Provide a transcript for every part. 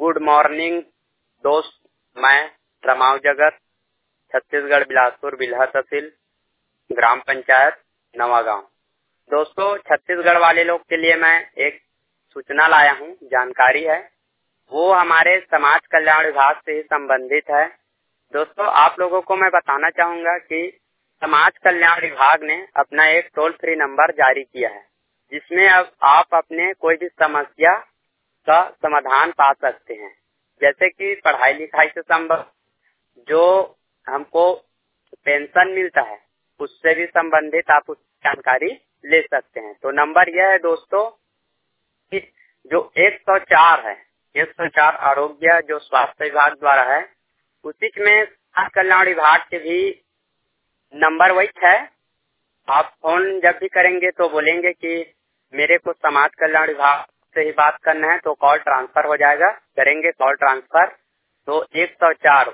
Good morning दोस्त, मैं रमाव जगत, छत्तीसगढ़, बिलासपुर बिल्हा तहसील, ग्राम पंचायत नवागांव। दोस्तों, छत्तीसगढ़ वाले लोग के लिए मैं एक सूचना लाया हूँ, जानकारी है, वो हमारे समाज कल्याण विभाग से ही संबंधित है। दोस्तों, आप लोगों को मैं बताना चाहूँगा कि समाज कल्याण विभाग ने अपना एक टोल फ्री नंबर जारी किया है, जिसमें अब आप अपने कोई भी समस्या का समाधान पा सकते हैं। जैसे कि पढ़ाई लिखाई से संबंधित, जो हमको पेंशन मिलता है, उससे भी संबंधित आप उसकी जानकारी ले सकते हैं। तो नंबर यह है दोस्तों कि जो 104 है, 104 आरोग्य जो स्वास्थ्य विभाग द्वारा है, उसी में समाज कल्याण विभाग के भी नंबर वही है। आप फोन जब भी करेंगे तो बोलेंगे कि मेरे को समाज कल्याण विभाग से ही बात करना है, तो कॉल ट्रांसफर हो जाएगा। करेंगे कॉल ट्रांसफर तो 104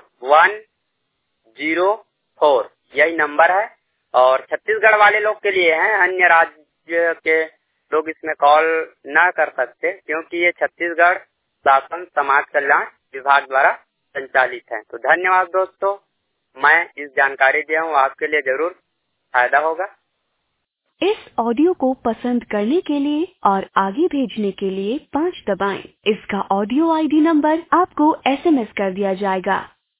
104 यही नंबर है। और छत्तीसगढ़ वाले लोग के लिए है, अन्य राज्य के लोग इसमें कॉल ना कर सकते, क्योंकि ये छत्तीसगढ़ शासन समाज कल्याण विभाग द्वारा संचालित है। तो धन्यवाद दोस्तों, मैं इस जानकारी दिया हूँ, आपके लिए जरूर फायदा होगा। इस ऑडियो को पसंद करने के लिए और आगे भेजने के लिए 5 दबाएं। इसका ऑडियो आईडी नंबर आपको SMS कर दिया जाएगा।